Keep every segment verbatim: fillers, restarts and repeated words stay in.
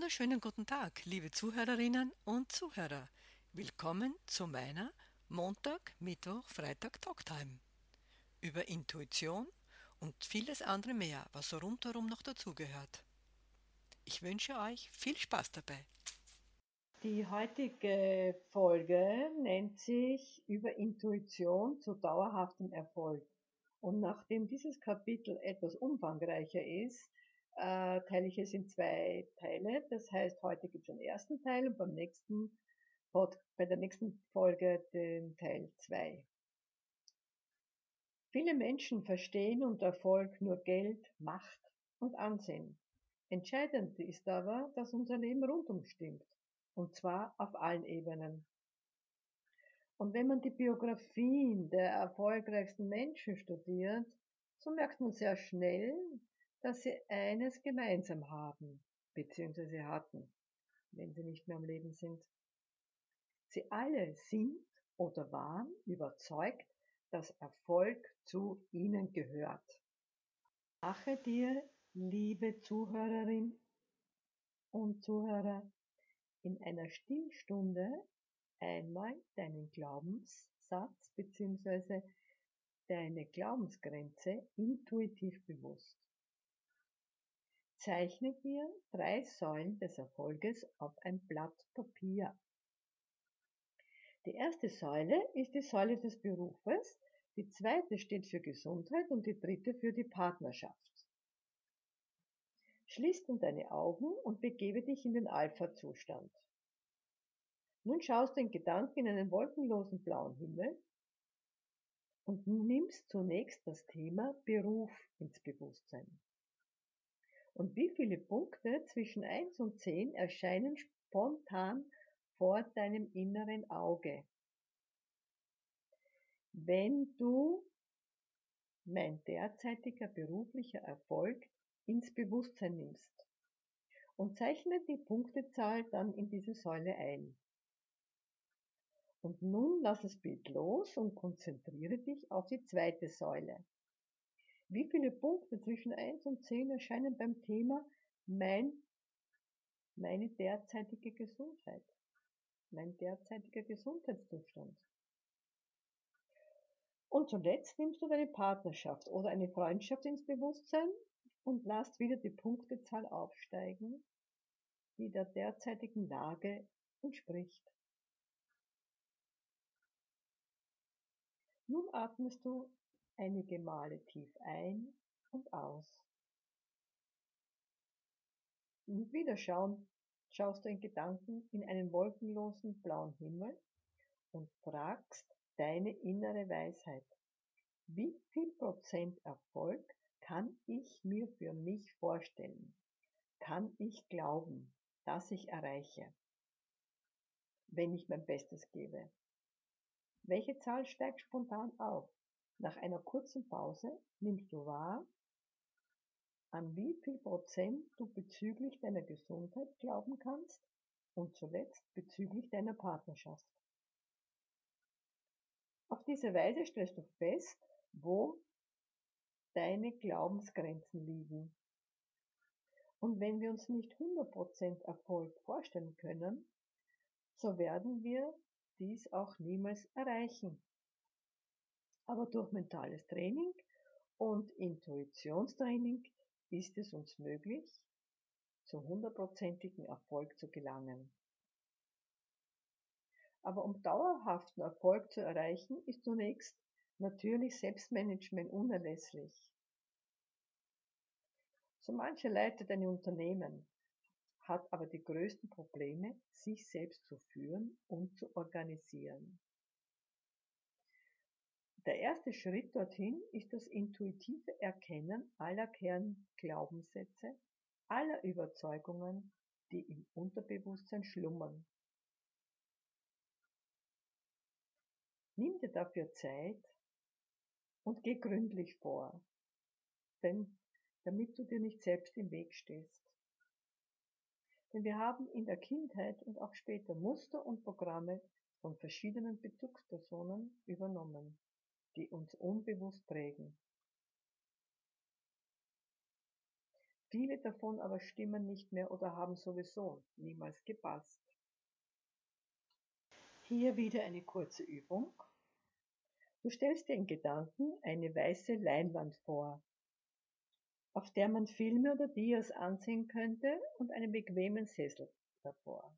wunderschönen guten Tag, liebe Zuhörerinnen und Zuhörer. Willkommen zu meiner Montag, Mittwoch, Freitag Talktime über Intuition und vieles andere mehr, was so rundherum noch dazugehört. Ich wünsche euch viel Spaß dabei. Die heutige Folge nennt sich Über Intuition zu dauerhaftem Erfolg. Und nachdem dieses Kapitel etwas umfangreicher ist, äh, teile ich es in zwei Teile. Das heißt, heute gibt es den ersten Teil und beim nächsten Pod, bei der nächsten Folge den Teil zwei. Viele Menschen verstehen unter Erfolg nur Geld, Macht und Ansehen. Entscheidend ist aber, dass unser Leben rundum stimmt. Und zwar auf allen Ebenen. Und wenn man die Biografien der erfolgreichsten Menschen studiert, so merkt man sehr schnell, dass sie eines gemeinsam haben, beziehungsweise hatten, wenn sie nicht mehr am Leben sind. Sie alle sind oder waren überzeugt, dass Erfolg zu ihnen gehört. Mache dir, liebe Zuhörerin und Zuhörer, in einer Stillstunde einmal deinen Glaubenssatz bzw. deine Glaubensgrenze intuitiv bewusst. Zeichne dir drei Säulen des Erfolges auf ein Blatt Papier. Die erste Säule ist die Säule des Berufes, die zweite steht für Gesundheit und die dritte für die Partnerschaft. Schließ nun deine Augen und begebe dich in den Alpha-Zustand. Nun schaust du in Gedanken in einen wolkenlosen blauen Himmel und nimmst zunächst das Thema Beruf ins Bewusstsein. Und wie viele Punkte zwischen eins und zehn erscheinen spontan vor deinem inneren Auge? Wenn du mein derzeitiger beruflicher Erfolg ins Bewusstsein nimmst und zeichne die Punktezahl dann in diese Säule ein. Und nun lass das Bild los und konzentriere dich auf die zweite Säule. Wie viele Punkte zwischen eins und zehn erscheinen beim Thema mein, meine derzeitige Gesundheit, mein derzeitiger Gesundheitszustand? Und zuletzt nimmst du deine Partnerschaft oder eine Freundschaft ins Bewusstsein und lässt wieder die Punktezahl aufsteigen, die der derzeitigen Lage entspricht. Nun atmest du einige Male tief ein und aus. Und wieder schauen, schaust du in Gedanken in einen wolkenlosen blauen Himmel und fragst deine innere Weisheit. Wie viel Prozent Erfolg kann ich mir für mich vorstellen? Kann ich glauben, dass ich erreiche, wenn ich mein Bestes gebe? Welche Zahl steigt spontan auf? Nach einer kurzen Pause nimmst du wahr, an wie viel Prozent du bezüglich deiner Gesundheit glauben kannst und zuletzt bezüglich deiner Partnerschaft. Auf diese Weise stellst du fest, wo deine Glaubensgrenzen liegen. Und wenn wir uns nicht hundert Prozent Erfolg vorstellen können, so werden wir dies auch niemals erreichen. Aber durch mentales Training und Intuitionstraining ist es uns möglich, zu hundertprozentigem Erfolg zu gelangen. Aber um dauerhaften Erfolg zu erreichen, ist zunächst natürlich Selbstmanagement unerlässlich. So mancher leitet ein Unternehmen, hat aber die größten Probleme, sich selbst zu führen und zu organisieren. Der erste Schritt dorthin ist das intuitive Erkennen aller Kernglaubenssätze, aller Überzeugungen, die im Unterbewusstsein schlummern. Nimm dir dafür Zeit und geh gründlich vor, denn damit du dir nicht selbst im Weg stehst. Denn wir haben in der Kindheit und auch später Muster und Programme von verschiedenen Bezugspersonen übernommen, die uns unbewusst prägen. Viele davon aber stimmen nicht mehr oder haben sowieso niemals gepasst. Hier wieder eine kurze Übung. Du stellst dir in Gedanken eine weiße Leinwand vor, auf der man Filme oder Dias ansehen könnte und einen bequemen Sessel davor.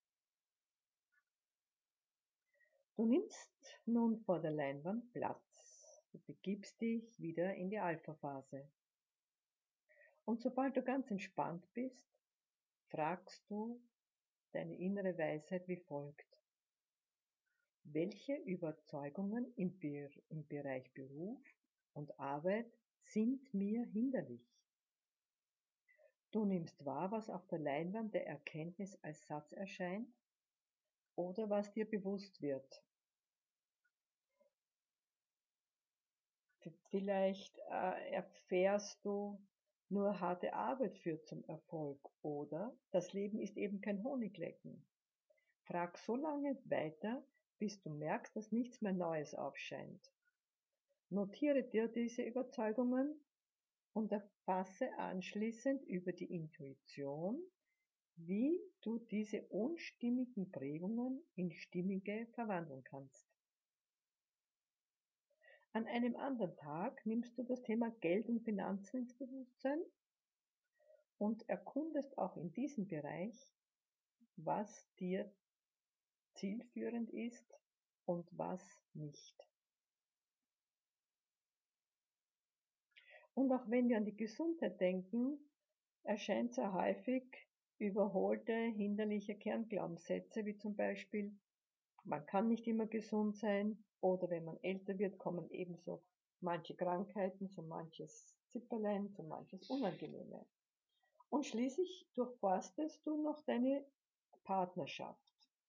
Du nimmst nun vor der Leinwand Platz. Du begibst dich wieder in die Alpha-Phase. Und sobald du ganz entspannt bist, fragst du deine innere Weisheit wie folgt. Welche Überzeugungen im, Be im Bereich Beruf und Arbeit sind mir hinderlich? Du nimmst wahr, was auf der Leinwand der Erkenntnis als Satz erscheint oder was dir bewusst wird. Vielleicht äh, erfährst du, nur harte Arbeit führt zum Erfolg oder das Leben ist eben kein Honiglecken. Frag so lange weiter, bis du merkst, dass nichts mehr Neues aufscheint. Notiere dir diese Überzeugungen und erfasse anschließend über die Intuition, wie du diese unstimmigen Prägungen in stimmige verwandeln kannst. An einem anderen Tag nimmst du das Thema Geld und Finanzen ins Bewusstsein und erkundest auch in diesem Bereich, was dir zielführend ist und was nicht. Und auch wenn wir an die Gesundheit denken, erscheint sehr häufig überholte, hinderliche Kernglaubenssätze, wie zum Beispiel, man kann nicht immer gesund sein oder wenn man älter wird, kommen ebenso manche Krankheiten, so manches Zipperlein, so manches Unangenehme. Und schließlich durchforstest du noch deine Partnerschaft.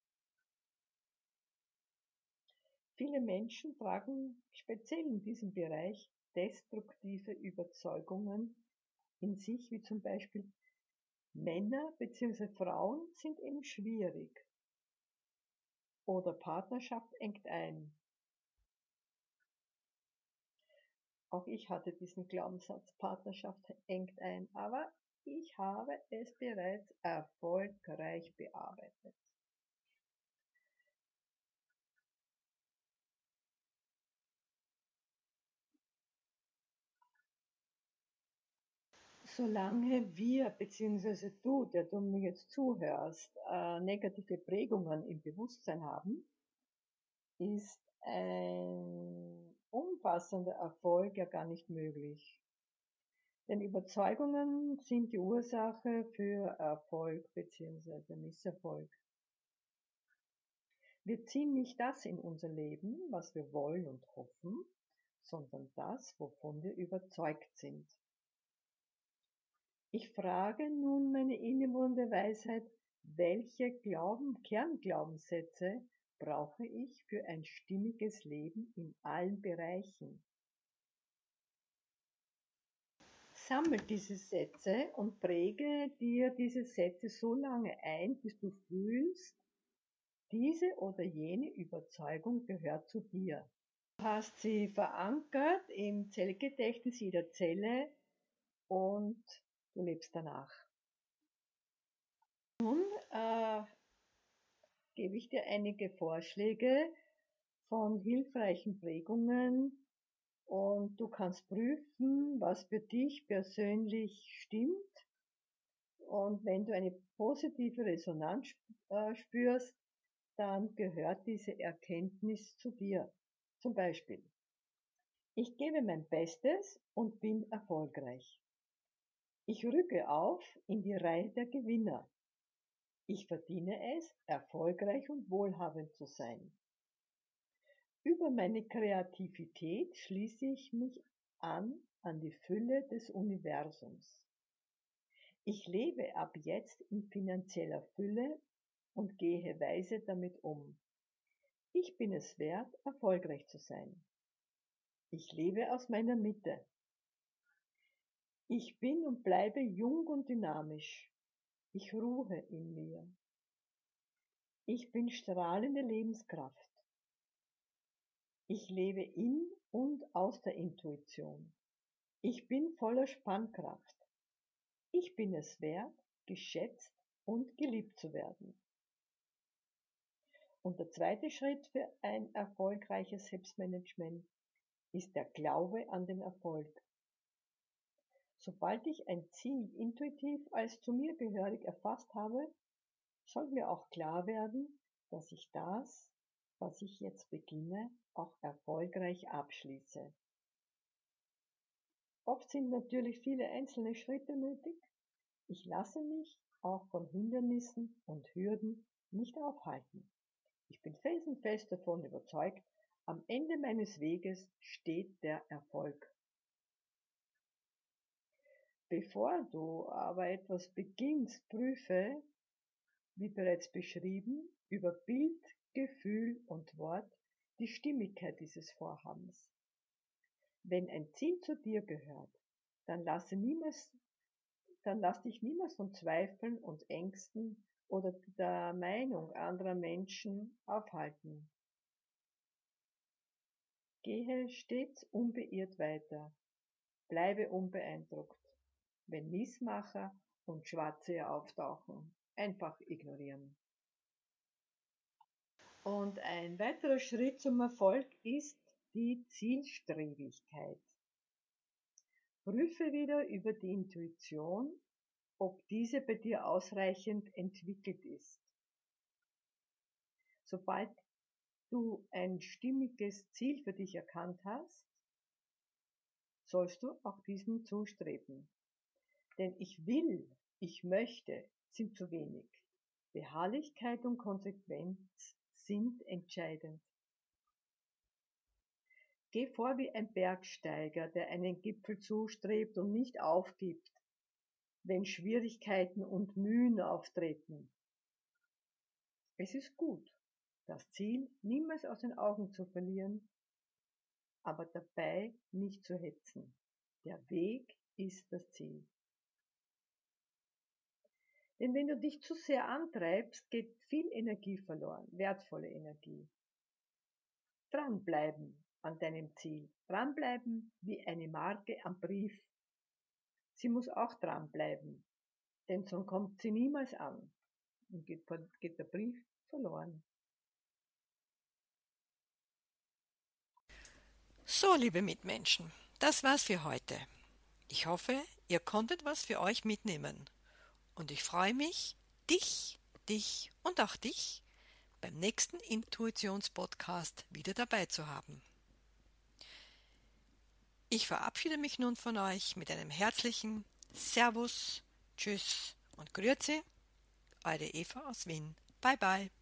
Viele Menschen tragen speziell in diesem Bereich destruktive Überzeugungen in sich, wie zum Beispiel Männer bzw. Frauen sind eben schwierig oder Partnerschaft engt ein. Auch ich hatte diesen Glaubenssatz, Partnerschaft engt ein, aber ich habe es bereits erfolgreich bearbeitet. Solange wir bzw. du, der du mir jetzt zuhörst, äh, negative Prägungen im Bewusstsein haben, ist ein umfassender Erfolg ja gar nicht möglich. Denn Überzeugungen sind die Ursache für Erfolg bzw. Misserfolg. Wir ziehen nicht das in unser Leben, was wir wollen und hoffen, sondern das, wovon wir überzeugt sind. Ich frage nun meine innewohnende Weisheit, welche Glauben, Kernglaubenssätze brauche ich für ein stimmiges Leben in allen Bereichen? Sammel diese Sätze und präge dir diese Sätze so lange ein, bis du fühlst, diese oder jene Überzeugung gehört zu dir. Du hast sie verankert im Zellgedächtnis jeder Zelle und du lebst danach. Nun äh, gebe ich dir einige Vorschläge von hilfreichen Prägungen und du kannst prüfen, was für dich persönlich stimmt. Und wenn du eine positive Resonanz äh, spürst, dann gehört diese Erkenntnis zu dir. Zum Beispiel, ich gebe mein Bestes und bin erfolgreich. Ich rücke auf in die Reihe der Gewinner. Ich verdiene es, erfolgreich und wohlhabend zu sein. Über meine Kreativität schließe ich mich an an die Fülle des Universums. Ich lebe ab jetzt in finanzieller Fülle und gehe weise damit um. Ich bin es wert, erfolgreich zu sein. Ich lebe aus meiner Mitte. Ich bin und bleibe jung und dynamisch. Ich ruhe in mir. Ich bin strahlende Lebenskraft. Ich lebe in und aus der Intuition. Ich bin voller Spannkraft. Ich bin es wert, geschätzt und geliebt zu werden. Und der zweite Schritt für ein erfolgreiches Selbstmanagement ist der Glaube an den Erfolg. Sobald ich ein Ziel intuitiv als zu mir gehörig erfasst habe, soll mir auch klar werden, dass ich das, was ich jetzt beginne, auch erfolgreich abschließe. Oft sind natürlich viele einzelne Schritte nötig. Ich lasse mich auch von Hindernissen und Hürden nicht aufhalten. Ich bin felsenfest davon überzeugt, am Ende meines Weges steht der Erfolg. Bevor du aber etwas beginnst, prüfe, wie bereits beschrieben, über Bild, Gefühl und Wort die Stimmigkeit dieses Vorhabens. Wenn ein Ziel zu dir gehört, dann lasse niemals, dann lass dich niemals von Zweifeln und Ängsten oder der Meinung anderer Menschen aufhalten. Gehe stets unbeirrt weiter, bleibe unbeeindruckt. Wenn Missmacher und Schwarzseher auftauchen, einfach ignorieren. Und ein weiterer Schritt zum Erfolg ist die Zielstrebigkeit. Prüfe wieder über die Intuition, ob diese bei dir ausreichend entwickelt ist. Sobald du ein stimmiges Ziel für dich erkannt hast, sollst du auch diesem zustreben. Denn ich will, ich möchte sind zu wenig. Beharrlichkeit und Konsequenz sind entscheidend. Geh vor wie ein Bergsteiger, der einen Gipfel zustrebt und nicht aufgibt, wenn Schwierigkeiten und Mühen auftreten. Es ist gut, das Ziel niemals aus den Augen zu verlieren, aber dabei nicht zu hetzen. Der Weg ist das Ziel. Denn wenn du dich zu sehr antreibst, geht viel Energie verloren, wertvolle Energie. Dranbleiben an deinem Ziel. Dranbleiben wie eine Marke am Brief. Sie muss auch dranbleiben, denn sonst kommt sie niemals an und geht, geht der Brief verloren. So, liebe Mitmenschen, das war's für heute. Ich hoffe, ihr konntet was für euch mitnehmen. Und ich freue mich, dich, dich und auch dich beim nächsten Intuitionspodcast wieder dabei zu haben. Ich verabschiede mich nun von euch mit einem herzlichen Servus, Tschüss und Grüezi, eure Eva aus Wien. Bye bye.